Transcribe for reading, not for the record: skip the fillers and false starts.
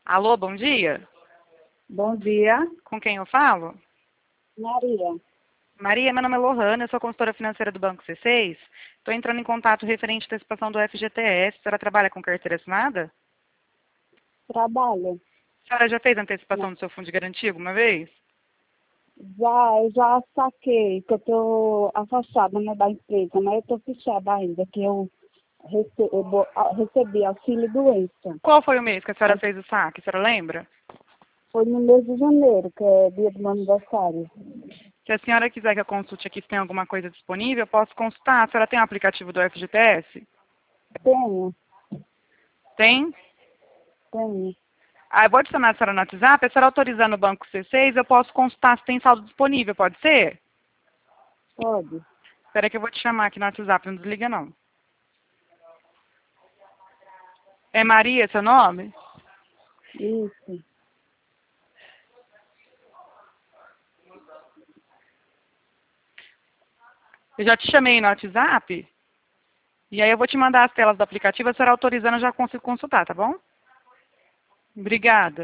Alô, bom dia. Bom dia, Com quem eu falo? Maria. Maria, meu nome é Lohana, eu sou consultora financeira do Banco C6. Estou entrando em contato referente à antecipação do FGTS. A senhora trabalha com carteira assinada? Trabalho. A senhora já fez a Né? antecipação do seu fundo de garantia alguma vez? Eu já saquei, que eu estou afastada, né, da empresa, mas eu estou fechada ainda, que eu recebi auxílio doença. Qual foi o mês que a senhora Aí fez o saque? A senhora lembra? foi no mês de janeiro, que é dia do meu aniversário. Se a senhora quiser que eu consulte aqui se tem alguma coisa disponível, eu posso consultar. A senhora tem o aplicativo do FGTS? Tenho, Tem? tenho, Ah, eu vou adicionar a senhora no WhatsApp. A senhora autorizando o Banco C6, eu posso consultar se tem saldo disponível, pode ser? pode. Espera que eu vou te chamar aqui no WhatsApp, não desliga não. É Maria seu nome? Isso. Eu já te chamei no WhatsApp. E aí eu vou te mandar as telas do aplicativo. A senhora autorizando, eu já consigo consultar, tá bom? Obrigada.